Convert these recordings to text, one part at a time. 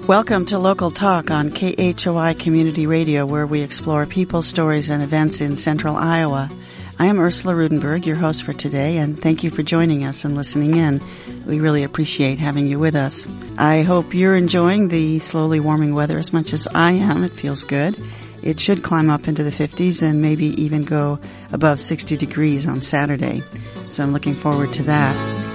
Welcome to Local Talk on KHOI Community Radio, where we explore people, stories, and events in central Iowa. I am Ursula Rudenberg, your host for today, and thank you for joining us and listening in. We really appreciate having you with us. I hope you're enjoying the slowly warming weather as much as I am. It feels good. It should climb up into the 50s and maybe even go above 60 degrees on Saturday. So I'm looking forward to that.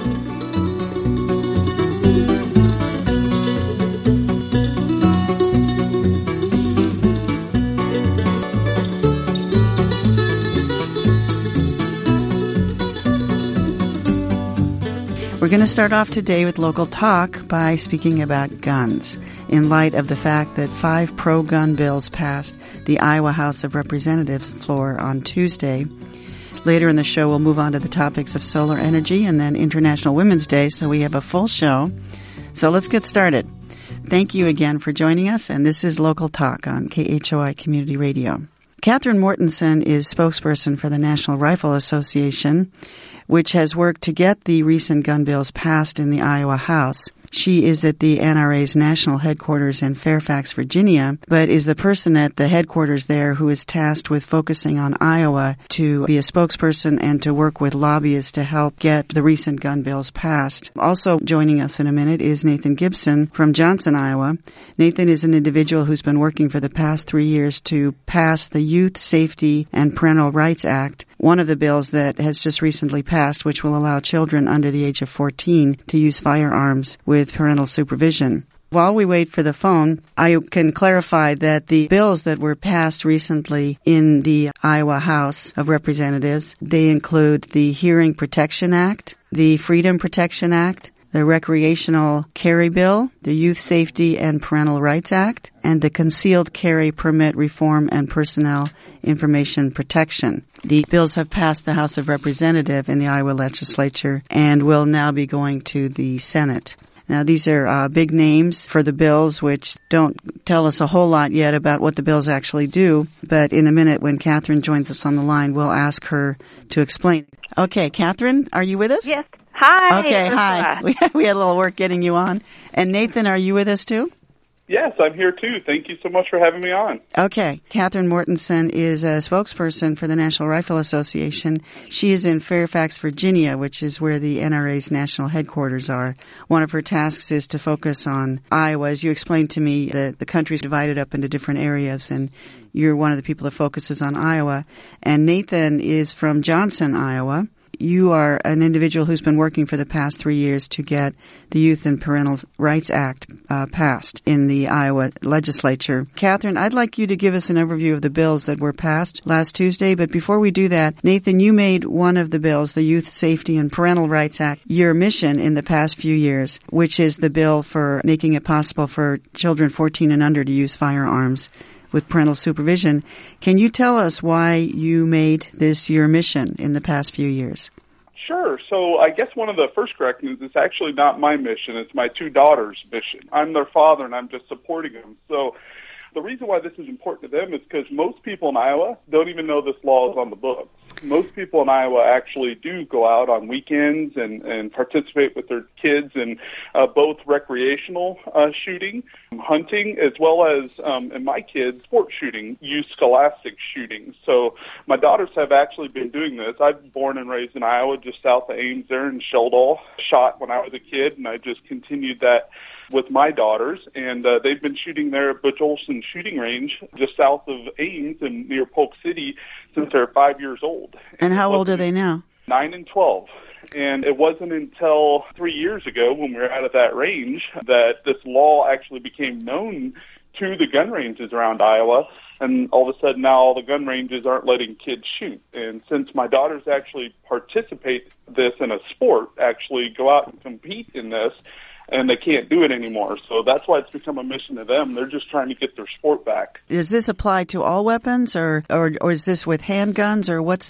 We're going to start off today with Local Talk by speaking about guns, in light of the fact that 5 pro-gun bills passed the Iowa House of Representatives floor on Tuesday. Later in the show, we'll move on to the topics of solar energy and then International Women's Day, so we have a full show. So let's get started. Thank you again for joining us, and this is Local Talk on KHOI Community Radio. Catherine Mortensen is spokesperson for the National Rifle Association, which has worked to get the recent gun bills passed in the Iowa House. She is at the NRA's national headquarters in Fairfax, Virginia, but is the person at the headquarters there who is tasked with focusing on Iowa to be a spokesperson and to work with lobbyists to help get the recent gun bills passed. Also joining us in a minute is Nathan Gibson from Johnson, Iowa. Nathan is an individual who's been working for the past 3 years to pass the Youth Safety and Parental Rights Act, one of the bills that has just recently passed, which will allow children under the age of 14 to use firearms with parental supervision. While we wait for the phone, I can clarify that the bills that were passed recently in the Iowa House of Representatives, they include the Hearing Protection Act, the Freedom Protection Act, the Recreational Carry Bill, the Youth Safety and Parental Rights Act, and the Concealed Carry Permit Reform and Personnel Information Protection. The bills have passed the House of Representatives in the Iowa legislature and will now be going to the Senate. Now, these are big names for the bills, which don't tell us a whole lot yet about what the bills actually do. But in a minute, when Catherine joins us on the line, we'll ask her to explain. Okay, Catherine, are you with us? Yes. Hi. Okay, hi. We had a little work getting you on. And Nathan, are you with us too? Yes, I'm here too. Thank you so much for having me on. Okay. Catherine Mortensen is a spokesperson for the National Rifle Association. She is in Fairfax, Virginia, which is where the NRA's national headquarters are. One of her tasks is to focus on Iowa. As you explained to me, the country is divided up into different areas, and you're one of the people that focuses on Iowa. And Nathan is from Johnson, Iowa. You are an individual who's been working for the past 3 years to get the Youth and Parental Rights Act passed in the Iowa legislature. Catherine, I'd like you to give us an overview of the bills that were passed last Tuesday. But before we do that, Nathan, you made one of the bills, the Youth Safety and Parental Rights Act, your mission in the past few years, which is the bill for making it possible for children 14 and under to use firearms with parental supervision. Can you tell us why you made this your mission in the past few years? Sure. So I guess one of the first corrections is actually not my mission. It's my 2 daughters' mission. I'm their father, and I'm just supporting them. So the reason why this is important to them is because most people in Iowa don't even know this law is on the books. Most people in Iowa actually do go out on weekends and participate with their kids in both recreational shooting, hunting, as well as, and my kids, sport shooting, youth scholastic shooting. So my daughters have actually been doing this. I'm born and raised in Iowa, just south of Ames there in Sheldall. Shot when I was a kid, and I just continued that with my daughters, and they've been shooting there at Butch Olson Shooting Range just south of Ames and near Polk City since they're 5 years old. And how old are they now? 9 and 12. And it wasn't until 3 years ago when we were out of that range that this law actually became known to the gun ranges around Iowa. And all of a sudden now all the gun ranges aren't letting kids shoot. And since my daughters actually participate this in a sport, actually go out and compete in this, and they can't do it anymore. So that's why it's become a mission to them. They're just trying to get their sport back. Does this apply to all weapons, or is this with handguns, or what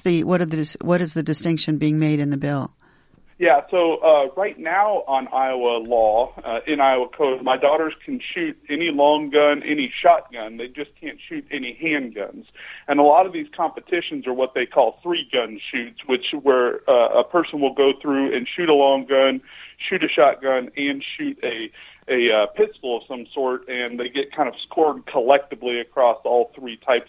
is the distinction being made in the bill? Yeah, so right now on Iowa law, in Iowa code, my daughters can shoot any long gun, any shotgun. They just can't shoot any handguns. And a lot of these competitions are what they call 3-gun shoots, where a person will go through and shoot a long gun, shoot a shotgun and shoot a pistol of some sort, and they get kind of scored collectively across all three types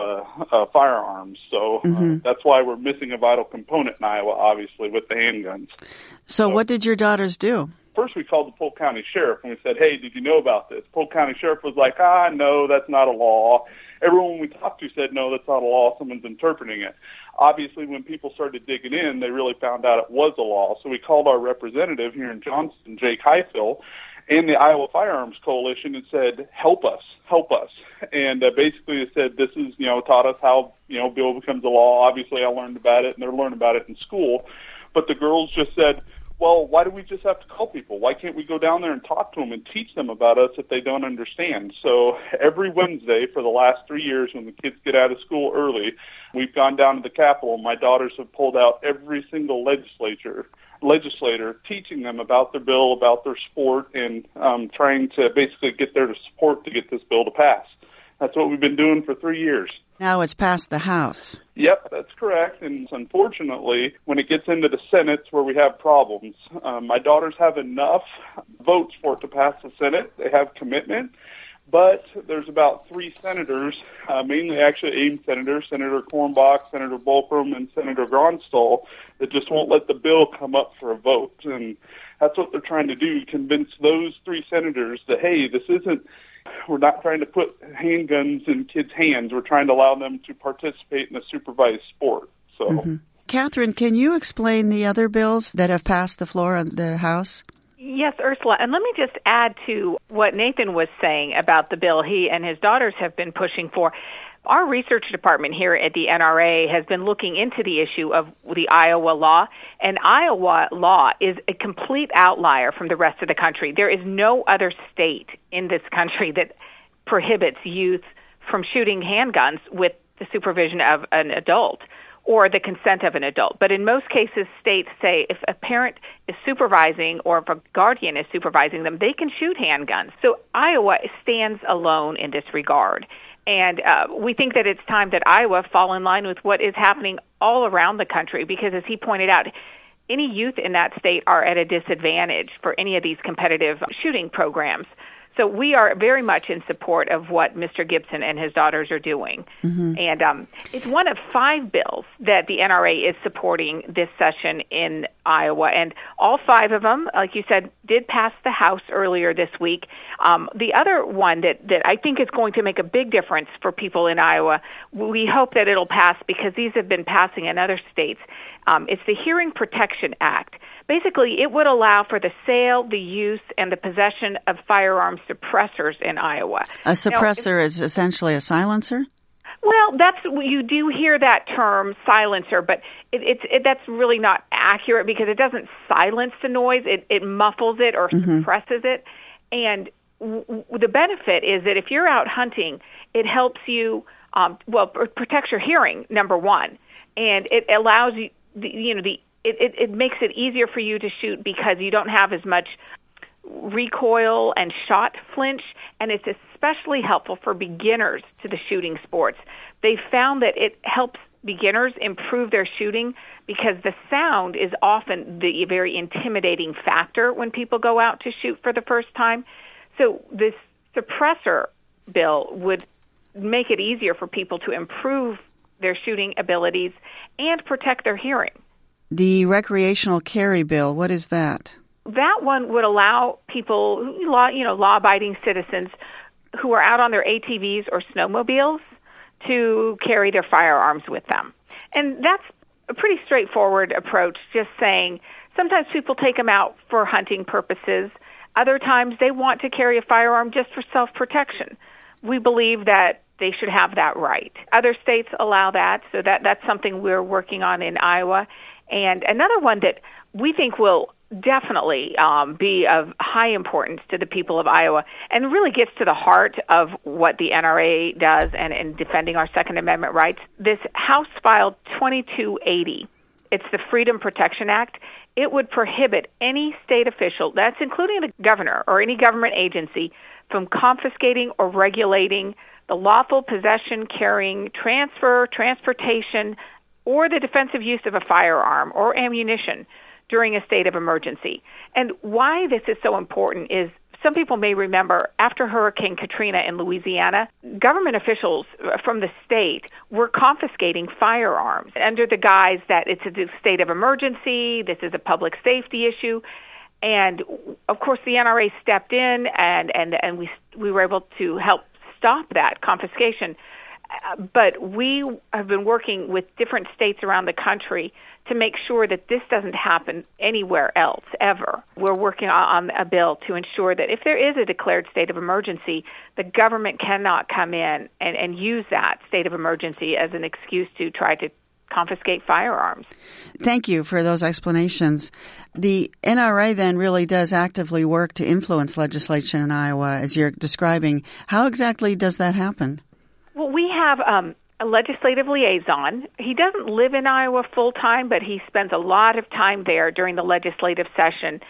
of firearms. So that's why we're missing a vital component in Iowa, obviously, with the handguns. So what did your daughters do? First, we called the Polk County Sheriff, and we said, hey, did you know about this? Polk County Sheriff was like, no, that's not a law. Everyone we talked to said, no, that's not a law. Someone's interpreting it. Obviously, when people started digging in, they really found out it was a law. So we called our representative here in Johnston, Jake Highfill, and the Iowa Firearms Coalition and said, help us. And basically it said, this is, taught us how, bill becomes a law. Obviously, I learned about it, and they're learning about it in school. But the girls just said, well, why do we just have to call people? Why can't we go down there and talk to them and teach them about us if they don't understand? So every Wednesday for the last 3 years when the kids get out of school early, we've gone down to the Capitol. My daughters have pulled out every single legislator, teaching them about their bill, about their sport, and trying to basically get their support to get this bill to pass. That's what we've been doing for 3 years. Now it's passed the House. Yep, that's correct. And unfortunately, when it gets into the Senate, it's where we have problems. My daughters have enough votes for it to pass the Senate. They have commitment. But there's about 3 senators, mainly actually AIM senators, Senator Cornbach, Senator Bolkrum, and Senator Gronstal, that just won't let the bill come up for a vote. And that's what they're trying to do, convince those 3 senators that, hey, we're not trying to put handguns in kids' hands. We're trying to allow them to participate in a supervised sport. So, Catherine, can you explain the other bills that have passed the floor of the House? Yes, Ursula, and let me just add to what Nathan was saying about the bill he and his daughters have been pushing for. Our research department here at the NRA has been looking into the issue of the Iowa law, and Iowa law is a complete outlier from the rest of the country. There is no other state in this country that prohibits youth from shooting handguns with the supervision of an adult or the consent of an adult. But in most cases, states say if a parent is supervising or if a guardian is supervising them, they can shoot handguns. So Iowa stands alone in this regard. And we think that it's time that Iowa fall in line with what is happening all around the country because, as he pointed out, any youth in that state are at a disadvantage for any of these competitive shooting programs. So we are very much in support of what Mr. Gibson and his daughters are doing. And it's one of 5 bills that the NRA is supporting this session in Iowa. And all 5 of them, like you said, did pass the House earlier this week. The other one that I think is going to make a big difference for people in Iowa, we hope that it'll pass because these have been passing in other states. It's the Hearing Protection Act. Basically, it would allow for the sale, the use, and the possession of firearm suppressors in Iowa. A suppressor is essentially a silencer? Well, you do hear that term, silencer, but that's really not accurate because it doesn't silence the noise. It muffles it or suppresses it. And the benefit is that if you're out hunting, it helps you, protects your hearing, number one. And it allows you, it makes it easier for you to shoot because you don't have as much recoil and shot flinch, and it's especially helpful for beginners to the shooting sports. They found that it helps beginners improve their shooting because the sound is often the very intimidating factor when people go out to shoot for the first time. So this suppressor bill would make it easier for people to improve their shooting abilities and protect their hearing. The recreational carry bill, what is that? That one would allow people, law-abiding citizens who are out on their ATVs or snowmobiles to carry their firearms with them. And that's a pretty straightforward approach, just saying sometimes people take them out for hunting purposes. Other times they want to carry a firearm just for self-protection. We believe that they should have that right. Other states allow that, so that's something we're working on in Iowa. And another one that we think will definitely be of high importance to the people of Iowa and really gets to the heart of what the NRA does and in defending our Second Amendment rights, this House File 2280. It's the Freedom Protection Act. It would prohibit any state official, that's including the governor or any government agency, from confiscating or regulating the lawful possession, carrying, transfer, transportation, or the defensive use of a firearm or ammunition during a state of emergency. And why this is so important is some people may remember after Hurricane Katrina in Louisiana, government officials from the state were confiscating firearms under the guise that it's a state of emergency, this is a public safety issue. And, of course, the NRA stepped in and we were able to help stop that confiscation. But we have been working with different states around the country to make sure that this doesn't happen anywhere else, ever. We're working on a bill to ensure that if there is a declared state of emergency, the government cannot come in and use that state of emergency as an excuse to try to confiscate firearms. Thank you for those explanations. The NRA then really does actively work to influence legislation in Iowa, as you're describing. How exactly does that happen? Well, we have a legislative liaison. He doesn't live in Iowa full-time, but he spends a lot of time there during the legislative session.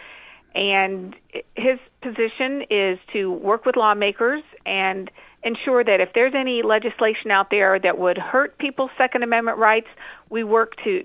And his position is to work with lawmakers and ensure that if there's any legislation out there that would hurt people's Second Amendment rights, we work to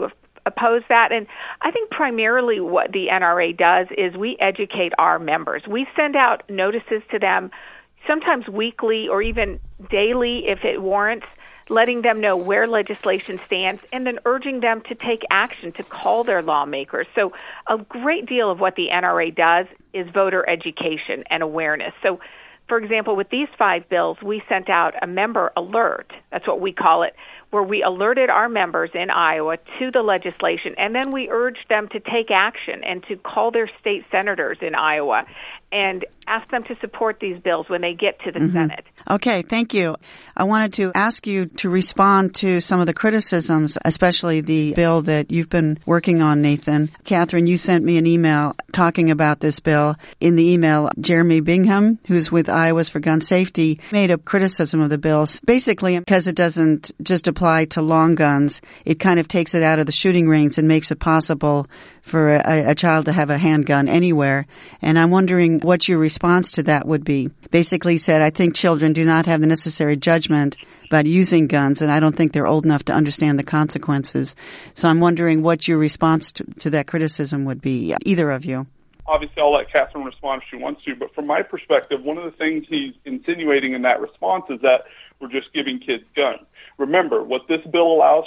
oppose that. And I think primarily what the NRA does is we educate our members. We send out notices to them, sometimes weekly or even daily if it warrants, letting them know where legislation stands and then urging them to take action, to call their lawmakers. So a great deal of what the NRA does is voter education and awareness. So, for example, with these 5 bills, we sent out a member alert, that's what we call it, where we alerted our members in Iowa to the legislation, and then we urged them to take action and to call their state senators in Iowa and ask them to support these bills when they get to the Senate. Okay, thank you. I wanted to ask you to respond to some of the criticisms, especially the bill that you've been working on, Nathan. Catherine, you sent me an email talking about this bill. In the email, Jeremy Bingham, who's with Iowa's for Gun Safety, made a criticism of the bill, basically because it doesn't just apply to long guns. It kind of takes it out of the shooting range and makes it possible for a child to have a handgun anywhere. And I'm wondering what your response to that would be. Basically said, I think children do not have the necessary judgment about using guns, and I don't think they're old enough to understand the consequences. So I'm wondering what your response to that criticism would be, either of you. Obviously, I'll let Catherine respond if she wants to, but from my perspective, one of the things he's insinuating in that response is that we're just giving kids guns. Remember, what this bill allows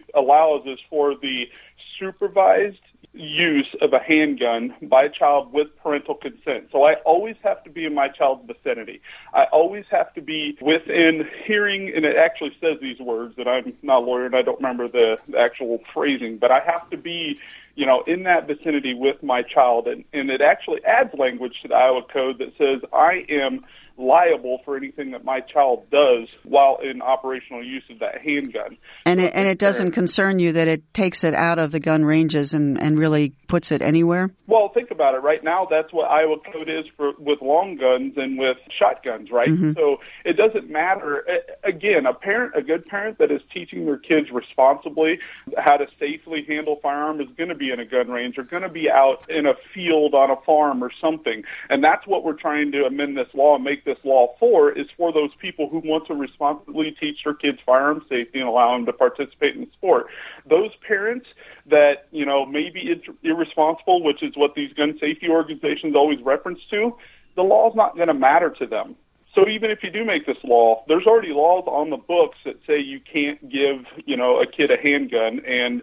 is for the supervised use of a handgun by a child with parental consent. So I always have to be in my child's vicinity. I always have to be within hearing, and it actually says these words, and I'm not a lawyer and I don't remember the actual phrasing, but I have to be, in that vicinity with my child. And it actually adds language to the Iowa Code that says I am liable for anything that my child does while in operational use of that handgun. And it doesn't concern you that it takes it out of the gun ranges and really puts it anywhere? Well, think about it. Right now, that's what Iowa Code is with long guns and with shotguns, right? Mm-hmm. So it doesn't matter. Again, a good parent that is teaching their kids responsibly how to safely handle firearm is going to be in a gun range or going to be out in a field on a farm or something. And that's what we're trying to amend this law and make this law is for those people who want to responsibly teach their kids firearm safety and allow them to participate in the sport. Those parents that, may be irresponsible, which is what these gun safety organizations always reference to, the law's not going to matter to them. So even if you do make this law, there's already laws on the books that say you can't give, a kid a handgun, and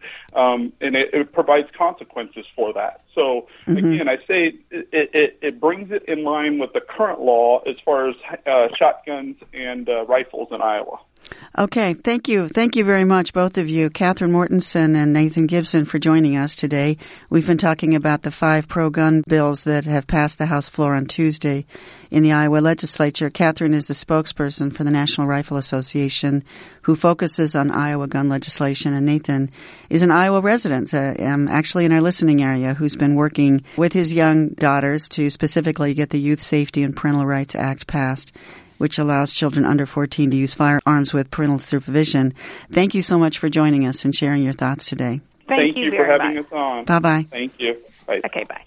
it provides consequences for that. So again, I say it brings it in line with the current law as far as shotguns and rifles in Iowa. Okay, thank you. Thank you very much, both of you, Catherine Mortensen and Nathan Gibson, for joining us today. We've been talking about the 5 pro-gun bills that have passed the House floor on Tuesday in the Iowa legislature. Catherine is the spokesperson for the National Rifle Association, who focuses on Iowa gun legislation, and Nathan is an Iowa resident, actually in our listening area, who's been working with his young daughters to specifically get the Youth Safety and Parental Rights Act passed, which allows children under 14 to use firearms with parental supervision. Thank you so much for joining us and sharing your thoughts today. Thank you for having much. us on. Bye-bye. Thank you. Bye. Okay, bye.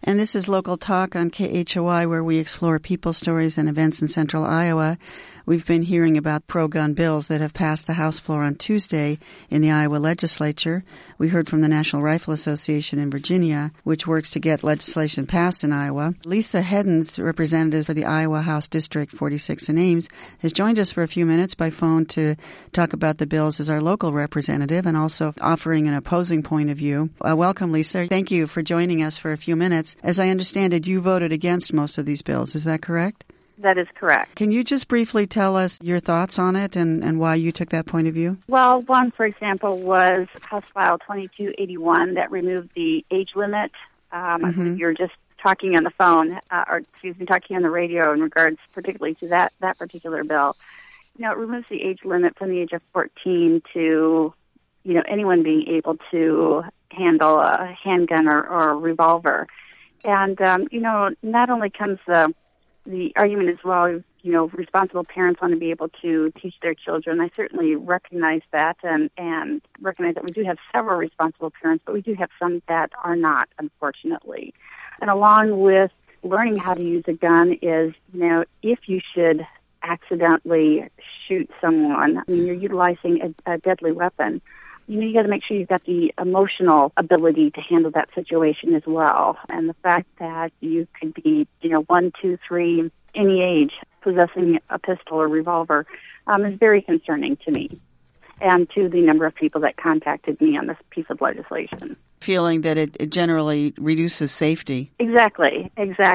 And this is Local Talk on KHOI, where we explore people stories and events in central Iowa. We've been hearing about pro-gun bills that have passed the House floor on Tuesday in the Iowa legislature. We heard from the National Rifle Association in Virginia, which works to get legislation passed in Iowa. Lisa Heddens, representative for the Iowa House District 46 in Ames, has joined us for a few minutes by phone to talk about the bills as our local representative and also offering an opposing point of view. Welcome, Lisa. Thank you for joining us for a few minutes. As I understand it, you voted against most of these bills. Is that correct? That is correct. Can you just briefly tell us your thoughts on it and why you took that point of view? Well, one, for example, was House File 2281 that removed the age limit. I believe you're just talking on the phone, talking on the radio in regards particularly to that particular bill. You know, it removes the age limit from the age of 14 to, anyone being able to handle a handgun or a revolver. And, not only comes the argument as well, responsible parents want to be able to teach their children. I certainly recognize that and recognize that we do have several responsible parents, but we do have some that are not, unfortunately. And along with learning how to use a gun is, if you should accidentally shoot someone, you're utilizing a deadly weapon. You got to make sure you've got the emotional ability to handle that situation as well. And the fact that you could be, 1, 2, 3, any age, possessing a pistol or revolver is very concerning to me and to the number of people that contacted me on this piece of legislation. Feeling that it generally reduces safety. Exactly.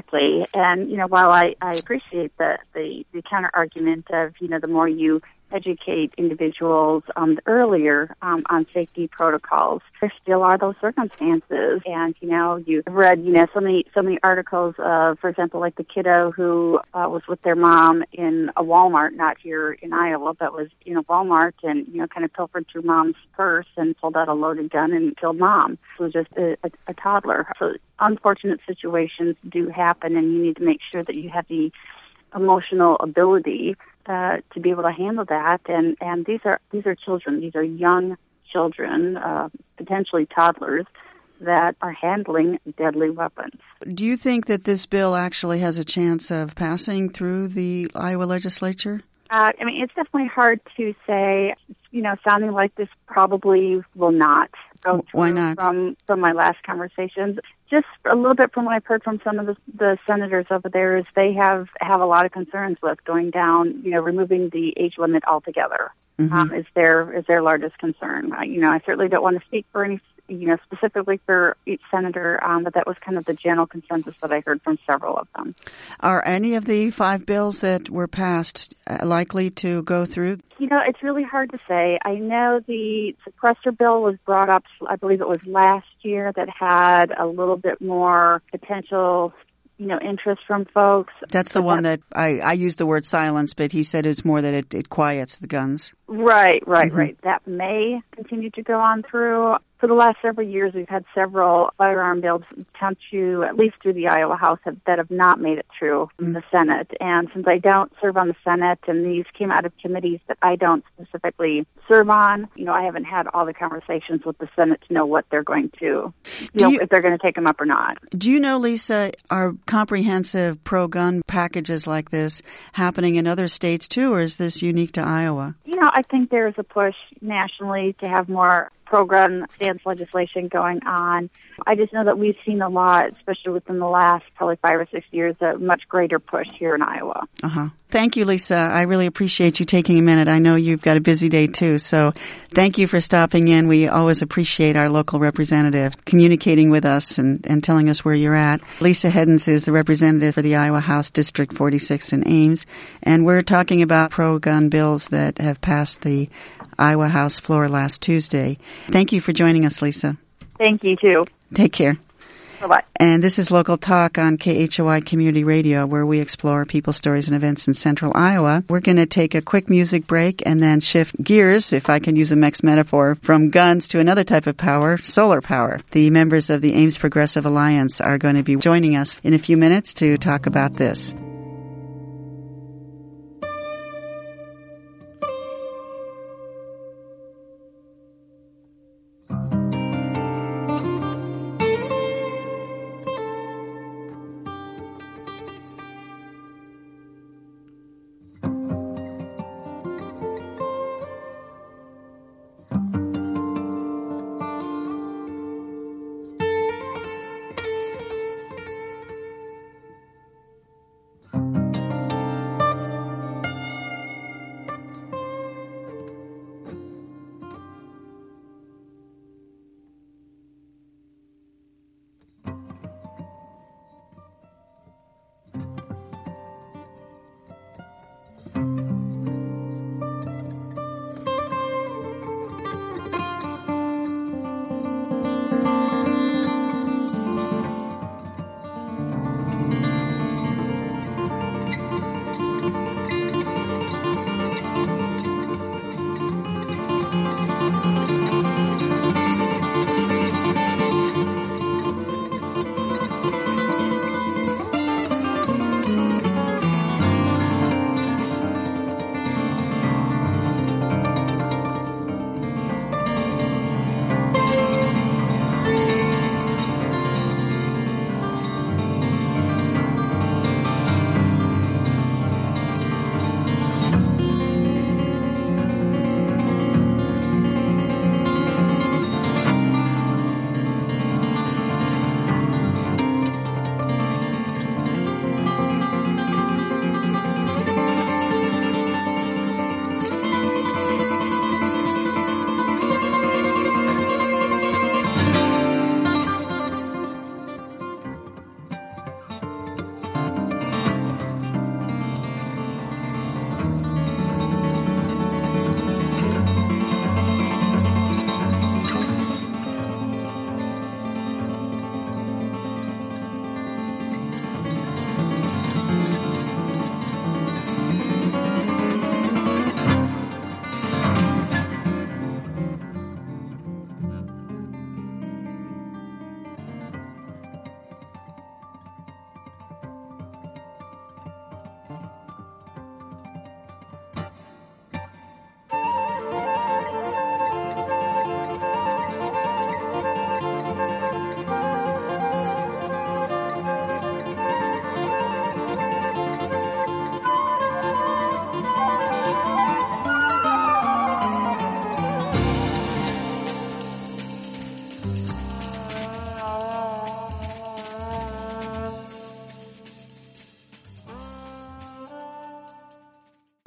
And, while I appreciate the counter argument of, the more you educate individuals earlier on safety protocols, there still are those circumstances. And, you've read, so many articles of, for example, like the kiddo who was with their mom in a Walmart, not here in Iowa, but was in a Walmart and, kind of pilfered through mom's purse and pulled out a loaded gun and killed mom. So just a toddler. So unfortunate situations do happen, and you need to make sure that you have the emotional ability to be able to handle that. And these are children. These are young children, potentially toddlers, that are handling deadly weapons. Do you think that this bill actually has a chance of passing through the Iowa legislature? It's definitely hard to say. Sounding like this probably will not go through. Why not? From my last conversations. Just a little bit from what I've heard from some of the senators over there is they have a lot of concerns with going down, removing the age limit altogether. Is their largest concern. I certainly don't want to speak for any, specifically for each senator, but that was kind of the general consensus that I heard from several of them. Are any of the 5 bills that were passed likely to go through? It's really hard to say. I know the suppressor bill was brought up, I believe it was last year, that had a little bit more potential interest from folks. That's the one that I used the word silence, but he said it's more that it quiets the guns. Right. That may continue to go on through. For the last several years, we've had several firearm bills come to, at least through the Iowa House, that have not made it through the Senate. And since I don't serve on the Senate, and these came out of committees that I don't specifically serve on, I haven't had all the conversations with the Senate to know what they're going to, if they're going to take them up or not. Do you know, Lisa, are comprehensive pro-gun packages like this happening in other states too, or is this unique to Iowa? I think there is a push nationally to have more pro-gun stance legislation going on. I just know that we've seen a lot, especially within the last probably 5 or 6 years, a much greater push here in Iowa. Thank you, Lisa. I really appreciate you taking a minute. I know you've got a busy day too, so thank you for stopping in. We always appreciate our local representative communicating with us and telling us where you're at. Lisa Heddens is the representative for the Iowa House District 46 in Ames, and we're talking about pro-gun bills that have passed the Iowa House floor last Tuesday. Thank you for joining us, Lisa. Thank you, too. Take care. Bye-bye. And this is Local Talk on KHOI Community Radio, where we explore people, stories, and events in central Iowa. We're going to take a quick music break and then shift gears, if I can use a mixed metaphor, from guns to another type of power, solar power. The members of the Ames Progressive Alliance are going to be joining us in a few minutes to talk about this.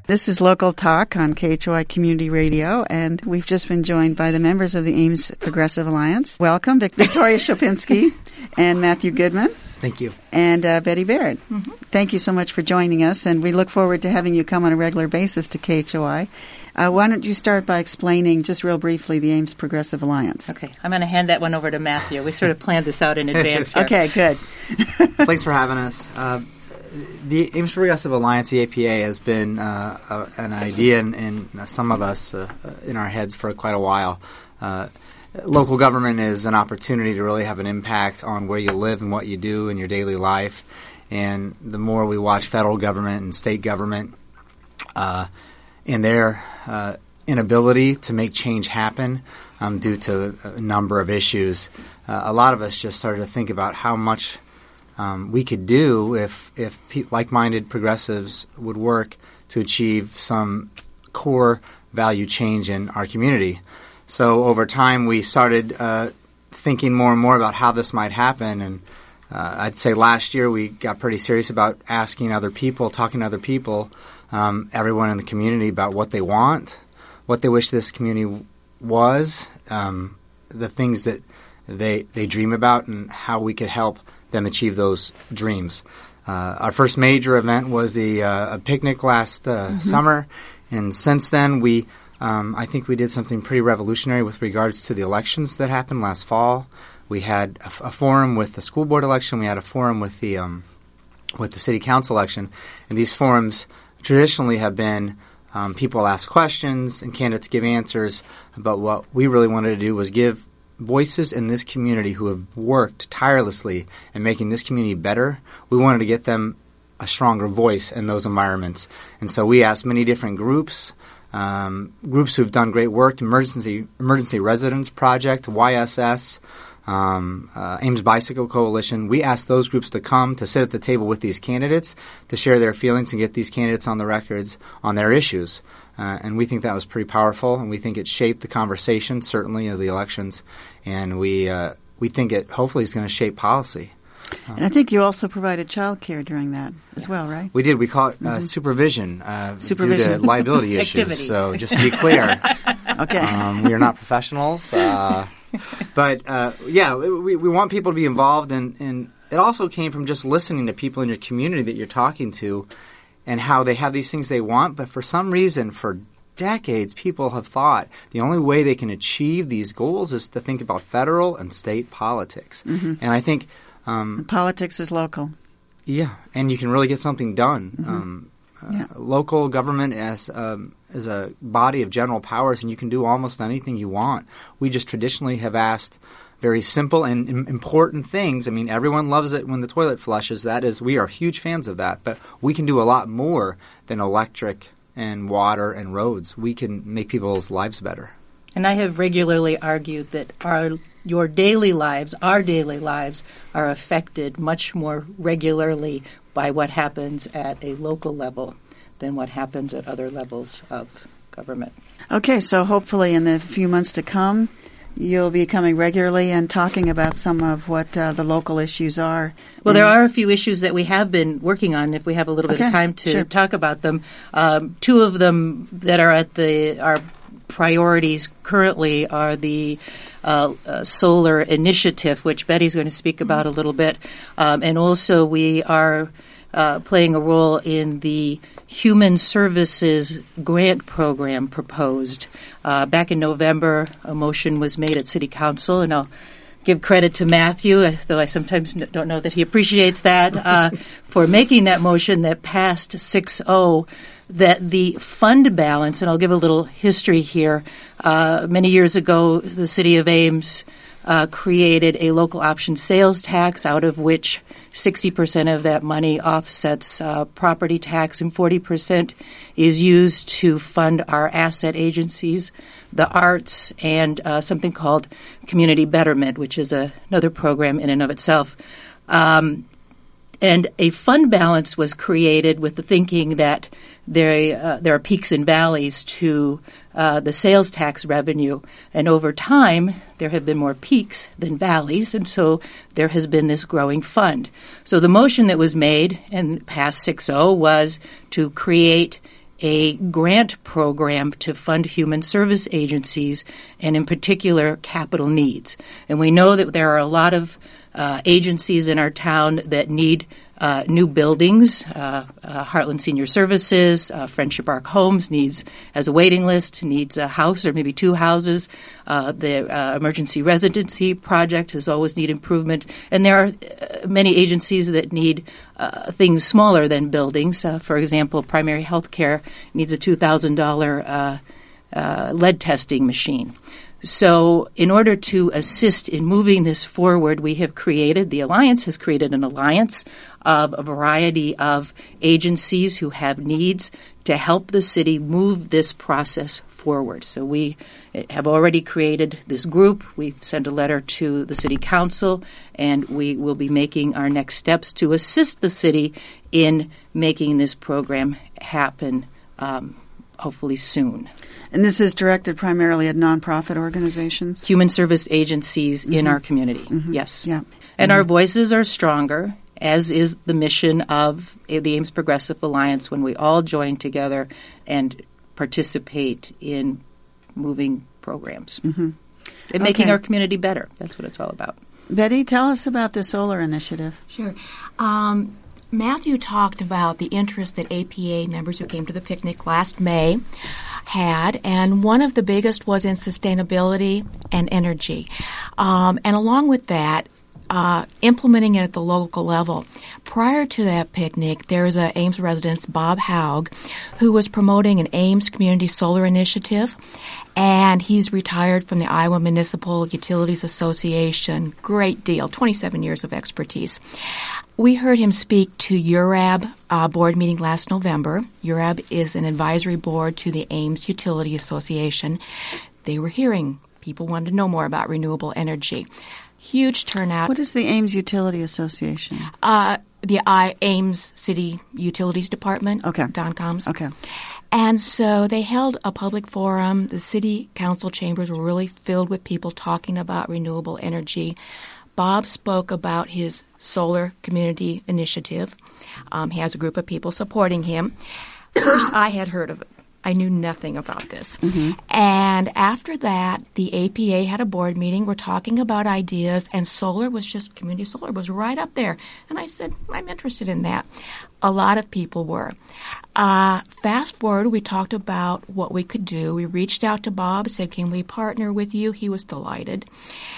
This is Local Talk on KHOI Community Radio, and we've just been joined by the members of the Ames Progressive Alliance. Welcome, Victoria Shopinski and Matthew Goodman. Thank you. And Betty Baird. Mm-hmm. Thank you so much for joining us, and we look forward to having you come on a regular basis to KHOI. Why don't you start by explaining just real briefly the Ames Progressive Alliance? Okay. I'm going to hand that one over to Matthew. We sort of planned this out in advance here. Okay, good. Thanks for having us. The Ames Progressive Alliance, the APA, has been an idea in some of us in our heads for quite a while. Local government is an opportunity to really have an impact on where you live and what you do in your daily life. And the more we watch federal government and state government in their inability to make change happen due to a number of issues, a lot of us just started to think about how much we could do if like-minded progressives would work to achieve some core value change in our community. So over time, we started thinking more and more about how this might happen. And I'd say last year we got pretty serious about asking other people, talking to other people, everyone in the community about what they want, what they wish this community was, the things that they dream about, and how we could help them achieve those dreams. Our first major event was a picnic last summer, and since then I think we did something pretty revolutionary with regards to the elections that happened last fall. We had a forum with the school board election. We had a forum with the city council election, and these forums traditionally have been people ask questions and candidates give answers. But what we really wanted to do was give voices in this community who have worked tirelessly in making this community better. We wanted to get them a stronger voice in those environments. And so we asked many different groups who've done great work, Emergency Residence Project, YSS, Ames Bicycle Coalition. We asked those groups to come to sit at the table with these candidates to share their feelings and get these candidates on the records on their issues. And we think that was pretty powerful, and we think it shaped the conversation, certainly, of the elections. And we think it hopefully is going to shape policy. And I think you also provided child care during that as well, right? We did. We call it supervision due to liability issues. So just to be clear, okay, we are not professionals. But, we want people to be involved. And it also came from just listening to people in your community that you're talking to and how they have these things they want. But for some reason, for decades, people have thought the only way they can achieve these goals is to think about federal and state politics. Mm-hmm. And I think politics is local. Yeah, and you can really get something done. Mm-hmm. Local government as a body of general powers, and you can do almost anything you want. We just traditionally have asked very simple and important things. I mean, everyone loves it when the toilet flushes. We are huge fans of that. But we can do a lot more than electric and water and roads. We can make people's lives better. And I have regularly argued that our daily lives are affected much more regularly by what happens at a local level than what happens at other levels of government. Okay, so hopefully in the few months to come, you'll be coming regularly and talking about some of what the local issues are. Well, there are a few issues that we have been working on, if we have a little bit of time to talk about them. Two of them that are at our priorities currently are the solar initiative, which Betty's going to speak about a little bit. And also we are playing a role in the Human Services Grant Program proposed. Back in November, a motion was made at City Council, and I'll give credit to Matthew, though I sometimes don't know that he appreciates that, for making that motion that passed 6-0, that the fund balance, and I'll give a little history here. Many years ago, the City of Ames created a local option sales tax, out of which 60% of that money offsets property tax, and 40% is used to fund our asset agencies, the arts, and something called Community Betterment, which is another program in and of itself. And a fund balance was created with the thinking that there are peaks and valleys to the sales tax revenue. And over time, there have been more peaks than valleys, and so there has been this growing fund. So the motion that was made and passed 6-0 was to create a grant program to fund human service agencies, and in particular, capital needs. And we know that there are a lot of agencies in our town that need new buildings. Heartland Senior Services, Friendship Arc Homes has a waiting list, needs a house or maybe two houses. The Emergency Residency Project has always need improvement. And there are many agencies that need things smaller than buildings. For example, primary health care needs a $2,000 lead testing machine. So in order to assist in moving this forward, the Alliance has created an alliance of a variety of agencies who have needs to help the city move this process forward. So we have already created this group. We've sent a letter to the City Council, and we will be making our next steps to assist the city in making this program happen, hopefully soon. And this is directed primarily at nonprofit organizations? Human service agencies in our community, yes. Yeah. And our voices are stronger, as is the mission of the Ames Progressive Alliance when we all join together and participate in moving programs and making our community better. That's what it's all about. Betty, tell us about the solar initiative. Sure. Matthew talked about the interest that APA members who came to the picnic last May had, and one of the biggest was in sustainability and energy. And along with that, implementing it at the local level. Prior to that picnic, there was a Ames resident, Bob Haug, who was promoting an Ames Community Solar Initiative, and he's retired from the Iowa Municipal Utilities Association. Great deal, 27 years of expertise. We heard him speak to URAB board meeting last November. URAB is an advisory board to the Ames Utility Association. They were hearing people wanted to know more about renewable energy. Huge turnout. What is the Ames Utility Association? The Ames City Utilities Department. Okay. DONCOMS. Okay. And so they held a public forum. The city council chambers were really filled with people talking about renewable energy. Bob spoke about his solar community initiative. He has a group of people supporting him. First, I had heard of it. I knew nothing about this. And after that, the APA had a board meeting. We're talking about ideas, and community solar was right up there. And I said, I'm interested in that. A lot of people were. Fast forward, we talked about what we could do. We reached out to Bob, said, can we partner with you? He was delighted.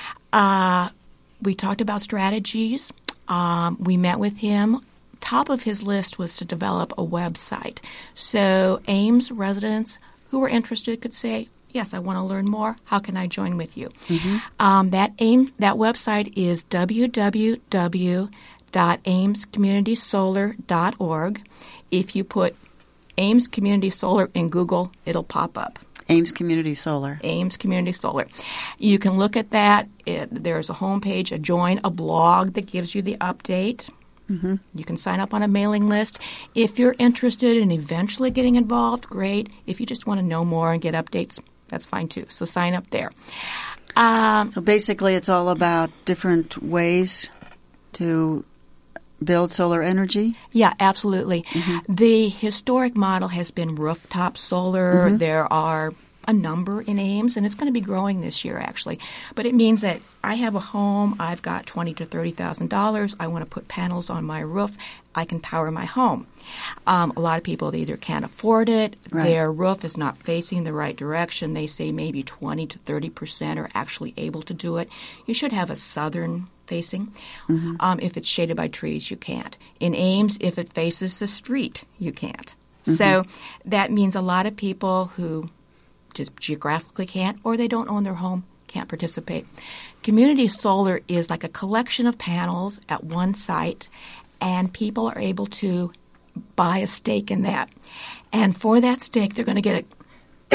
We talked about strategies. We met with him. Top of his list was to develop a website. So Ames residents who were interested could say, yes, I want to learn more. How can I join with you? That website is www.amescommunitysolar.org. If you put Ames Community Solar in Google, it'll pop up. Ames Community Solar. Ames Community Solar. You can look at that. There's a homepage, a blog that gives you the update. You can sign up on a mailing list. If you're interested in eventually getting involved, great. If you just want to know more and get updates, that's fine too. So sign up there. So basically it's all about different ways to build solar energy? Yeah, absolutely. The historic model has been rooftop solar. There are a number in Ames, and it's going to be growing this year, actually. But it means that I have a home, I've got $20,000 to $30,000, I want to put panels on my roof, I can power my home. A lot of people either can't afford it, their roof is not facing the right direction. They say maybe 20 to 30% are actually able to do it. You should have a southern facing. If it's shaded by trees, you can't. In Ames, if it faces the street, you can't. So that means a lot of people who just geographically can't, or they don't own their home, can't participate. Community solar is like a collection of panels at one site, and people are able to buy a stake in that. And for that stake, they're going to get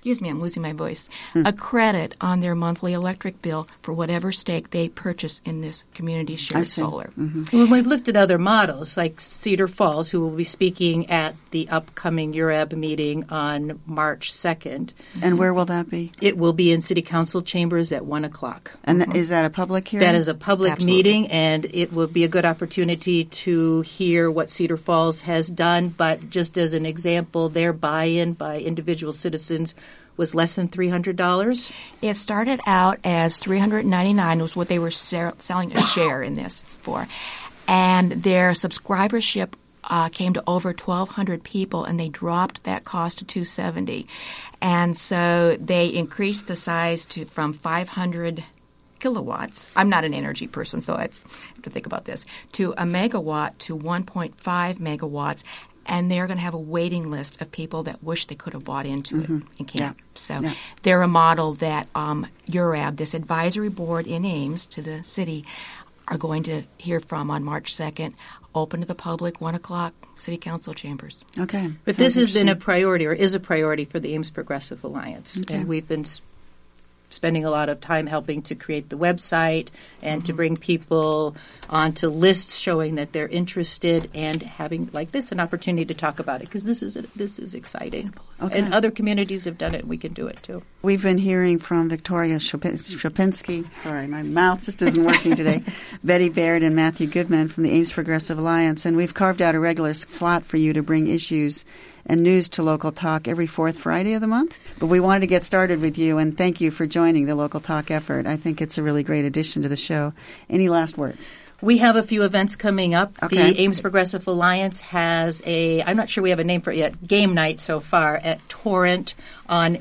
excuse me, I'm losing my voice, a credit on their monthly electric bill for whatever stake they purchase in this community shared solar. Well, we've looked at other models, like Cedar Falls, who will be speaking at the upcoming UREB meeting on March 2nd. And where will that be? It will be in City Council chambers at 1 o'clock. And is that a public hearing? That is a public meeting, and it will be a good opportunity to hear what Cedar Falls has done. But just as an example, their buy-in by individual citizens was less than $300. It started out as $399 was what they were selling a share in this for. And their subscribership came to over 1,200 people, and they dropped that cost to $270. And so they increased the size from 500 kilowatts. I'm not an energy person, so I have to think about this. To a megawatt to 1.5 megawatts. And they're going to have a waiting list of people that wish they could have bought into it and can't. Yeah. So they're a model that URAB, this advisory board in Ames to the city, are going to hear from on March 2nd, open to the public, 1 o'clock, City Council chambers. Okay. But this has been a priority, or is a priority, for the Ames Progressive Alliance. Okay. And we've been spending a lot of time helping to create the website and to bring people onto lists showing that they're interested, and having, like this, an opportunity to talk about it, because this is exciting. Okay. And other communities have done it, and we can do it too. We've been hearing from Victoria Shopinski. Sorry, my mouth just isn't working today. Betty Baird and Matthew Goodman from the Ames Progressive Alliance. And we've carved out a regular slot for you to bring issues and news to Local Talk every fourth Friday of the month. But we wanted to get started with you, and thank you for joining the Local Talk effort. I think it's a really great addition to the show. Any last words? We have a few events coming up. Okay. The Ames Progressive Alliance has I'm not sure we have a name for it yet, game night so far at Torrent on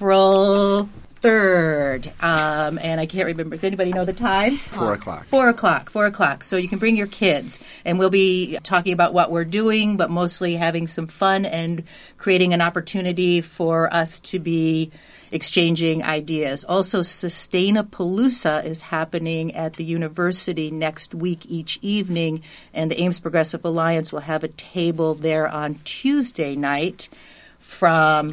April 3rd. And I can't remember. Does anybody know the time? 4 o'clock. 4 o'clock. 4 o'clock. So you can bring your kids. And we'll be talking about what we're doing, but mostly having some fun and creating an opportunity for us to be exchanging ideas. Also, Sustainapalooza is happening at the university next week each evening, and the Ames Progressive Alliance will have a table there on Tuesday night from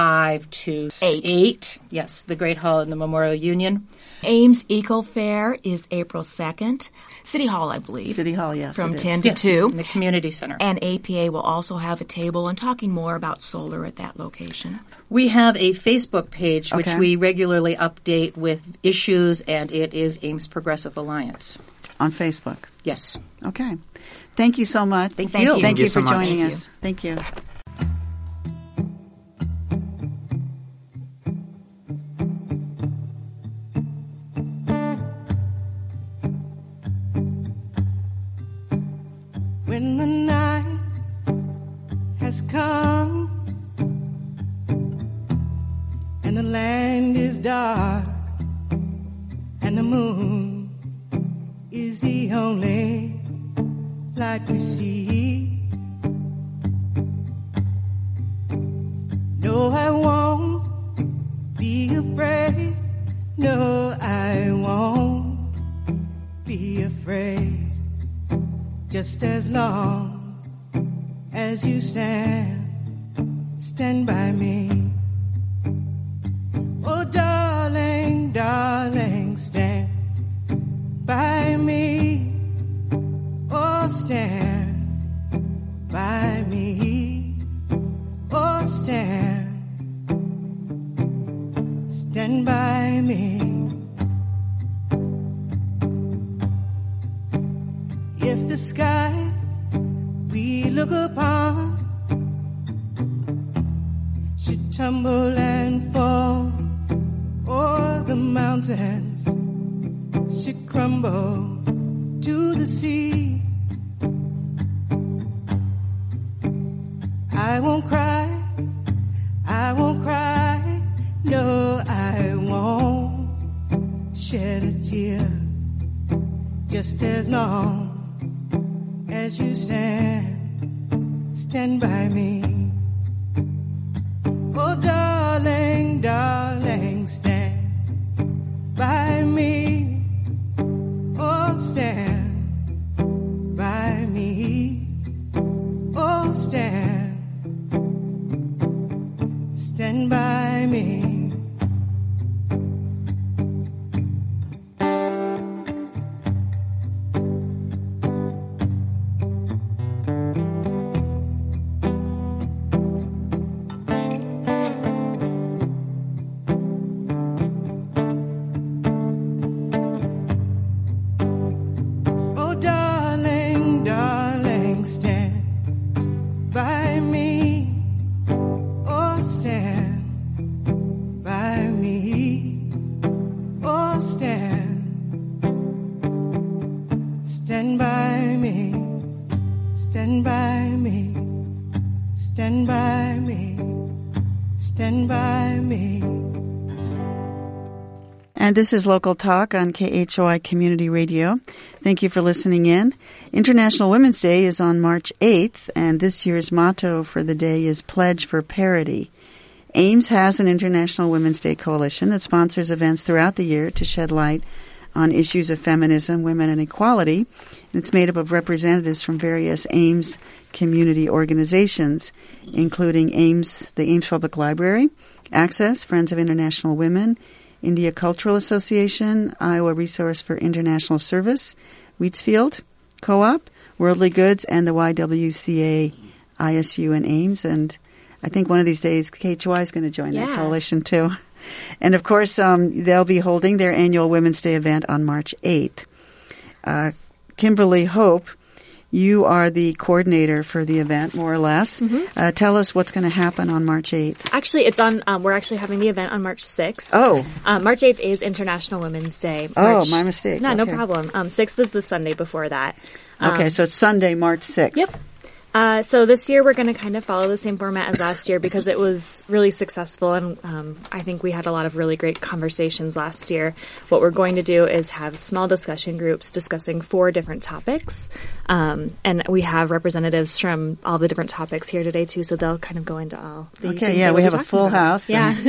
5 to 8. Yes, the Great Hall in the Memorial Union. Ames Eco Fair is April 2nd. City Hall, I believe. City Hall, yes. From it is. 10 to 2. In the community center. And APA will also have a table and talking more about solar at that location. We have a Facebook page, which Okay. we regularly update with issues, and it is Ames Progressive Alliance. On Facebook. Yes. Okay. Thank you so much. Thank you. Thank you so for much. joining Thank us. Thank you. When the night has come and the land is dark and the moon is the only light we see, no, I won't be afraid. No, I won't be afraid. Just as long as you stand by me. Oh, darling, darling, stand by me. Oh, stand by me. Oh, stand by me. If the sky we look upon should tumble and fall, or the mountains should crumble to the sea, I won't cry, no, I won't shed a tear, just as long as you stand by me. Oh, darling, darling, stand by me. Oh, stand by me. Oh, stand stand by me. Oh, darling, darling, stand by me. Oh, stand by me. Oh, stand by me. Stand by me. Stand by me. Stand by me. And this is Local Talk on KHOI Community Radio. Thank you for listening in. International Women's Day is on March 8th, and this year's motto for the day is Pledge for Parity. AIMS has an International Women's Day coalition that sponsors events throughout the year to shed light on issues of feminism, women, and equality. And it's made up of representatives from various AIMS community organizations, including AIMS, the AIMS Public Library, Access, Friends of International Women, India Cultural Association, Iowa Resource for International Service, Wheatsfield Co-op, Worldly Goods, and the YWCA, ISU, and AIMS. And I think one of these days KHOI is going to join that coalition too. And of course, they'll be holding their annual Women's Day event on March 8th. Kimberly Hope, you are the coordinator for the event, more or less. Mm-hmm. Tell us what's going to happen on March 8th. Actually, it's on. We're actually having the event on March 6th. Oh. March 8th is International Women's Day. Oh, my mistake. No, okay. No problem. 6th is the Sunday before that. Okay, so it's Sunday, March 6th. Yep. So this year we're going to kind of follow the same format as last year because it was really successful, and I think we had a lot of really great conversations last year. What we're going to do is have small discussion groups discussing 4 different topics, and we have representatives from all the different topics here today too, so they'll kind of go into all the things yeah, we have a full house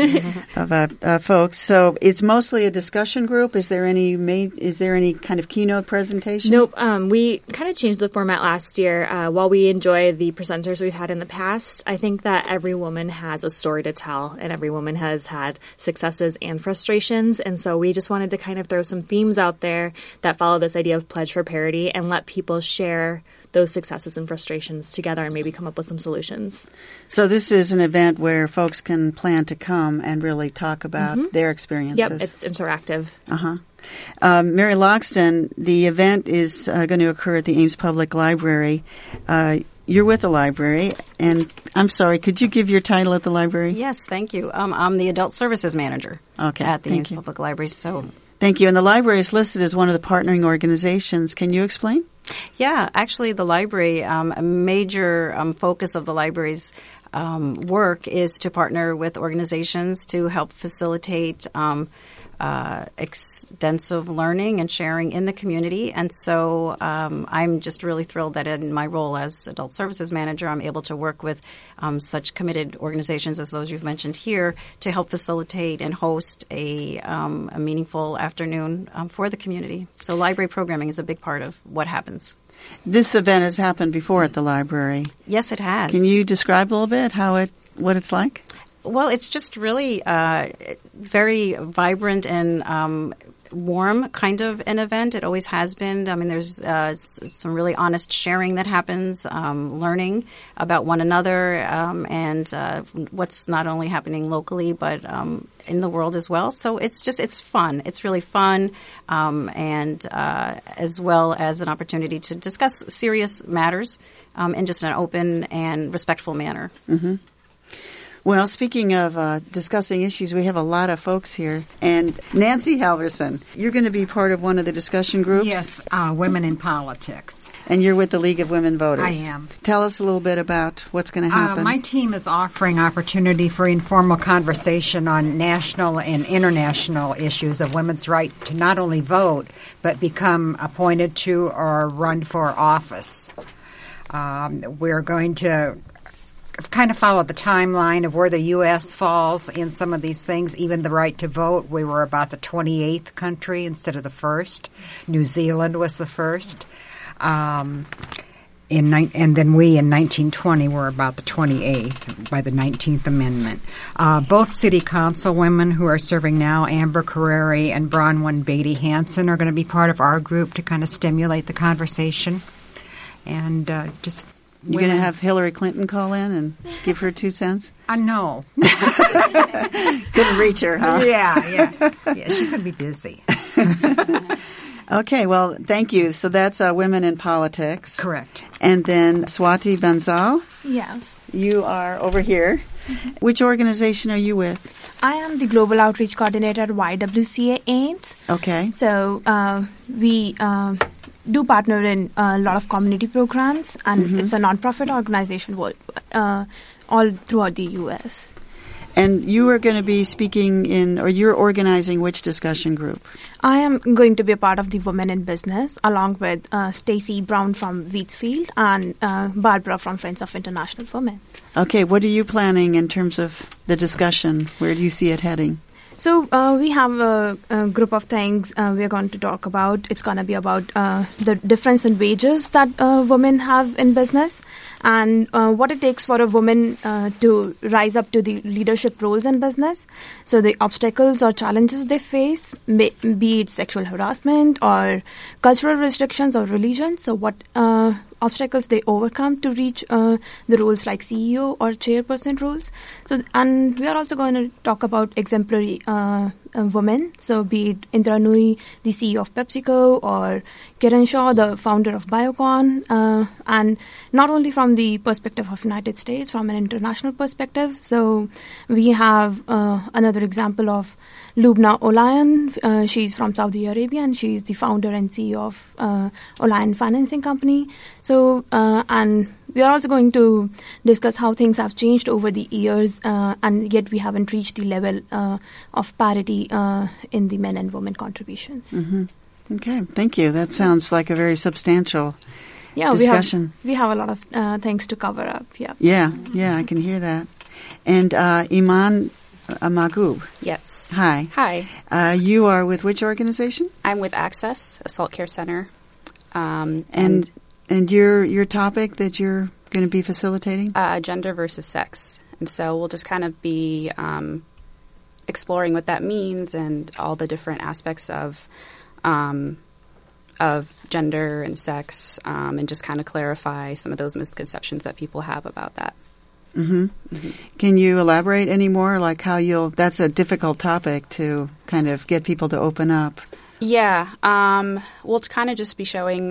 of folks. So it's mostly a discussion group. Is there any kind of keynote presentation? Nope. We kind of changed the format last year. While we enjoy the presenters we've had in the past, I think that every woman has a story to tell, and every woman has had successes and frustrations. And so we just wanted to kind of throw some themes out there that follow this idea of Pledge for Parity and let people share those successes and frustrations together and maybe come up with some solutions. So this is an event where folks can plan to come and really talk about their experiences. Yep, it's interactive. Mary Loxton, the event is going to occur at the Ames Public Library. You're with the library, and I'm sorry, could you give your title at the library? Yes, thank you. I'm the Adult Services Manager at the Ames Public Library. So, thank you. And the library is listed as one of the partnering organizations. Can you explain? Yeah, actually the library, a major focus of the library's work is to partner with organizations to help facilitate extensive learning and sharing in the community. And so I'm just really thrilled that in my role as Adult Services Manager, I'm able to work with such committed organizations as those you've mentioned here to help facilitate and host a meaningful afternoon for the community. So library programming is a big part of what happens. This event has happened before at the library. Yes, it has. Can you describe a little bit what it's like? Well, it's just really very vibrant and warm kind of an event. It always has been. I mean, there's some really honest sharing that happens, learning about one another, and what's not only happening locally but in the world as well. So it's fun. It's really fun, and as well as an opportunity to discuss serious matters in just an open and respectful manner. Mm-hmm. Well, speaking of discussing issues, we have a lot of folks here. And Nancy Halverson, you're going to be part of one of the discussion groups? Yes, Women in Politics. And you're with the League of Women Voters. I am. Tell us a little bit about what's going to happen. My team is offering opportunity for informal conversation on national and international issues of women's right to not only vote, but become appointed to or run for office. We're going to kind of follow the timeline of where the U.S. falls in some of these things. Even the right to vote, we were about the 28th country instead of the first. New Zealand was the first. and then we in 1920 were about the 28th by the 19th Amendment. Both city council women who are serving now, Amber Carreri and Bronwyn Beatty Hansen, are going to be part of our group to kind of stimulate the conversation. And just you're going to have Hillary Clinton call in and give her 2 cents? No. Couldn't reach her, huh? Yeah, she's going to be busy. Okay, well, thank you. So that's Women in Politics. Correct. And then Swati Bansal. Yes. You are over here. Which organization are you with? I am the Global Outreach Coordinator at YWCA AIDS. Okay. So we do partner in a lot of community programs, and it's a nonprofit organization all throughout the U.S. And you are going to be speaking in, or you're organizing which discussion group? I am going to be a part of the Women in Business, along with Stacey Brown from Wheatsfield and Barbara from Friends of International Women. Okay, what are you planning in terms of the discussion? Where do you see it heading? So we have a group of things we're going to talk about. It's going to be about the difference in wages that women have in business and what it takes for a woman to rise up to the leadership roles in business. So the obstacles or challenges they face, be it sexual harassment or cultural restrictions or religion. So what obstacles they overcome to reach the roles like CEO or chairperson roles. So, and we are also going to talk about exemplary women. So, be it Indra Nooyi, the CEO of PepsiCo, or Kiran Shaw, the founder of Biocon, and not only from the perspective of United States, from an international perspective. So, we have another example of Lubna Olayan. She's from Saudi Arabia, and she's the founder and CEO of Olayan Financing Company. So, and we are also going to discuss how things have changed over the years, and yet we haven't reached the level of parity in the men and women contributions. Mm-hmm. Okay, thank you. That sounds like a very substantial discussion. We have a lot of things to cover up. Yeah, I can hear that. And Iman Mahgoub. Yes. Hi. Hi. You are with which organization? I'm with Access Assault Care Center. And your topic that you're going to be facilitating? Gender versus sex. And so we'll just kind of be exploring what that means and all the different aspects of gender and sex, and just kind of clarify some of those misconceptions that people have about that. Mm-hmm. Mm-hmm. Can you elaborate any more, like how that's a difficult topic to kind of get people to open up? Yeah. We'll kind of just be showing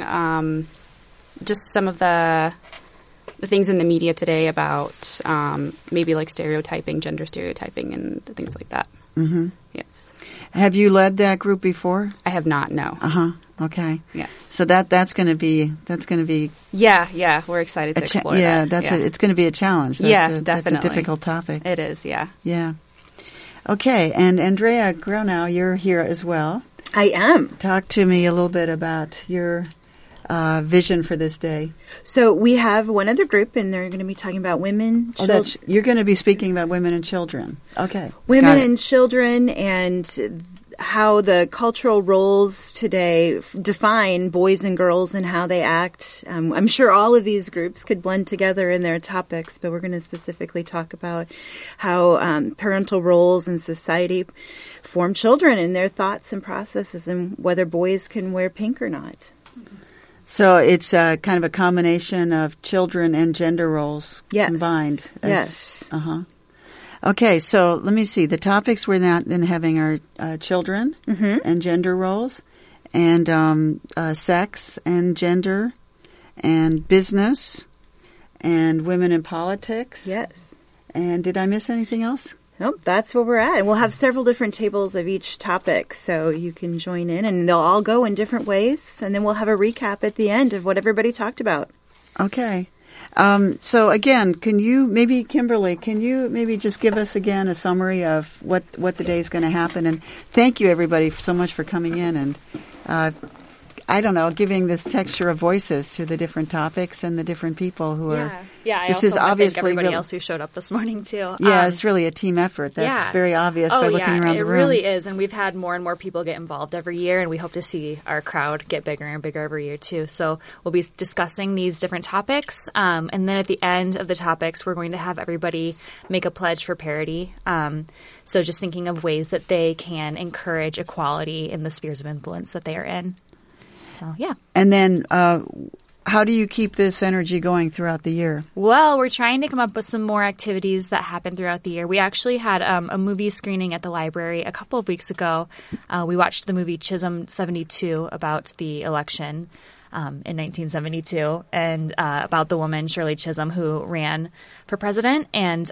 just some of the things in the media today about maybe like stereotyping, gender stereotyping, and things like that. Mm-hmm. Yes. Have you led that group before? I have not. No. Okay. Yes. So that's going to be. Yeah. We're excited to explore that. It's going to be a challenge. Definitely. That's a difficult topic. It is. Yeah. Yeah. Okay, and Andrea Gronau, you're here as well. I am. Talk to me a little bit about your vision for this day. So we have one other group, and they're going to be talking about women. You're going to be speaking about women and children. Okay. Women and children, and how the cultural roles today define boys and girls and how they act. I'm sure all of these groups could blend together in their topics, but we're going to specifically talk about how parental roles in society form children and their thoughts and processes, and whether boys can wear pink or not. So it's kind of a combination of children and gender roles combined. Yes. Okay, so let me see. The topics we're now then having are children and gender roles, and sex and gender, and business, and women in politics. Yes. And did I miss anything else? Nope, that's where we're at. And we'll have several different tables of each topic, so you can join in, and they'll all go in different ways, and then we'll have a recap at the end of what everybody talked about. Okay. So again, Kimberly, can you maybe just give us again a summary of what the day is going to happen? And thank you everybody so much for coming in. And I don't know, giving this texture of voices to the different topics and the different people who are. Yeah, I this also is want to obviously thank everybody else who showed up this morning, too. Yeah, it's really a team effort. That's very obvious by looking around the room. It really is, and we've had more and more people get involved every year, and we hope to see our crowd get bigger and bigger every year, too. So we'll be discussing these different topics, and then at the end of the topics, we're going to have everybody make a pledge for parity. So just thinking of ways that they can encourage equality in the spheres of influence that they are in. So, yeah. And then how do you keep this energy going throughout the year? Well, we're trying to come up with some more activities that happen throughout the year. We actually had a movie screening at the library a couple of weeks ago. We watched the movie Chisholm 72 about the election in 1972 and about the woman, Shirley Chisholm, who ran for president. And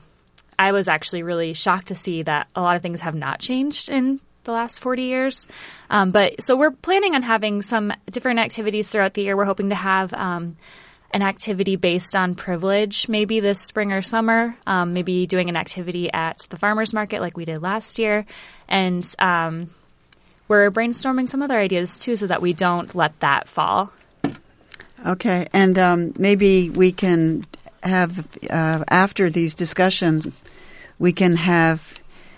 I was actually really shocked to see that a lot of things have not changed in the last 40 years. So we're planning on having some different activities throughout the year. We're hoping to have an activity based on privilege maybe this spring or summer, maybe doing an activity at the farmers market like we did last year. And we're brainstorming some other ideas too so that we don't let that fall. Okay. And maybe we can have, after these discussions, we can have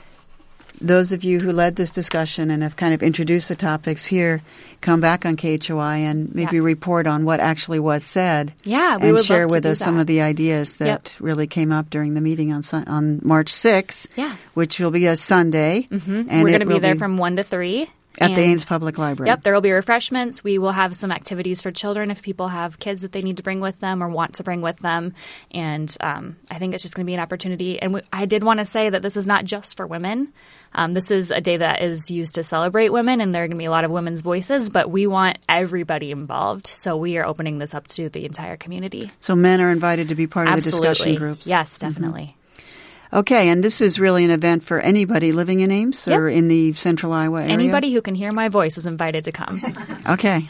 those of you who led this discussion and have kind of introduced the topics here come back on KHOI and maybe report on what actually was said. Yeah, we and would share love to with do us that. Some of the ideas that really came up during the meeting on March 6th, which will be a Sunday. Mm-hmm. And we're going to be there from 1 to 3. At the Ames Public Library. Yep, there will be refreshments. We will have some activities for children if people have kids that they need to bring with them or want to bring with them. And I think it's just going to be an opportunity. And I did want to say that this is not just for women. This is a day that is used to celebrate women, and there are going to be a lot of women's voices, but we want everybody involved. So we are opening this up to the entire community. So men are invited to be part of the discussion groups. Yes, definitely. Mm-hmm. Okay, and this is really an event for anybody living in Ames or in the central Iowa area? Anybody who can hear my voice is invited to come. Okay.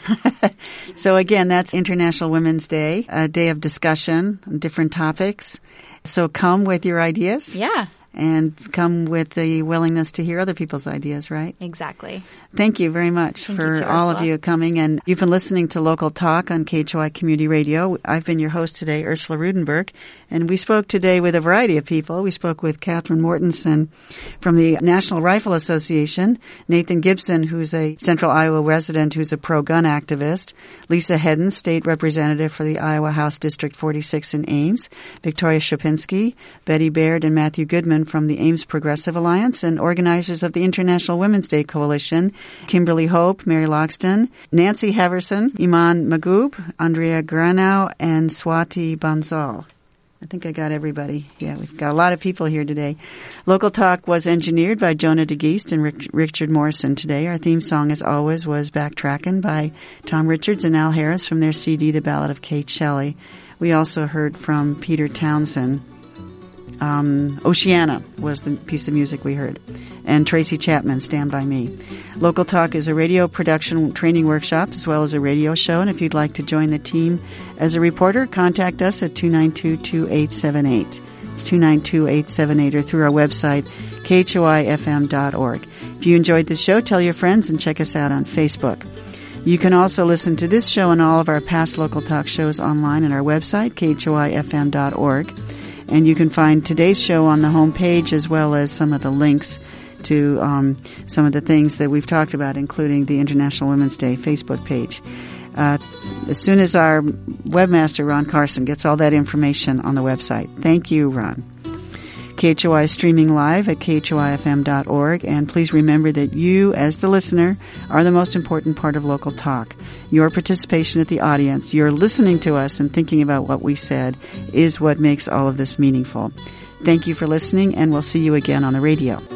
So again, that's International Women's Day, a day of discussion on different topics. So come with your ideas. Yeah. And come with the willingness to hear other people's ideas, right? Exactly. Thank you very much for all of you coming. And you've been listening to Local Talk on KHOI Community Radio. I've been your host today, Ursula Rudenberg. And we spoke today with a variety of people. We spoke with Catherine Mortensen from the National Rifle Association, Nathan Gibson, who's a Central Iowa resident who's a pro-gun activist, Lisa Hedden, State Representative for the Iowa House District 46 in Ames, Victoria Shopinski, Betty Baird, and Matthew Goodman from the Ames Progressive Alliance, and organizers of the International Women's Day Coalition, Kimberly Hope, Mary Loxton, Nancy Heverson, Iman Magoob, Andrea Granau, and Swati Bansal. I think I got everybody. Yeah, we've got a lot of people here today. Local Talk was engineered by Jonah DeGeest and Richard Morrison today. Our theme song, as always, was Backtrackin' by Tom Richards and Al Harris from their CD, The Ballad of Kate Shelley. We also heard from Peter Townsend. Oceana was the piece of music we heard. And Tracy Chapman, Stand By Me. Local Talk is a radio production training workshop as well as a radio show. And if you'd like to join the team as a reporter, contact us at 292-2878. It's 292-878 or through our website, khoifm.org. If you enjoyed the show, tell your friends and check us out on Facebook. You can also listen to this show and all of our past Local Talk shows online at our website, khoifm.org. And you can find today's show on the homepage as well as some of the links to some of the things that we've talked about, including the International Women's Day Facebook page. As soon as our webmaster, Ron Carson, gets all that information on the website. Thank you, Ron. KHOI is streaming live at khoifm.org, and please remember that you, as the listener, are the most important part of Local Talk. Your participation at the audience, your listening to us and thinking about what we said, is what makes all of this meaningful. Thank you for listening, and we'll see you again on the radio.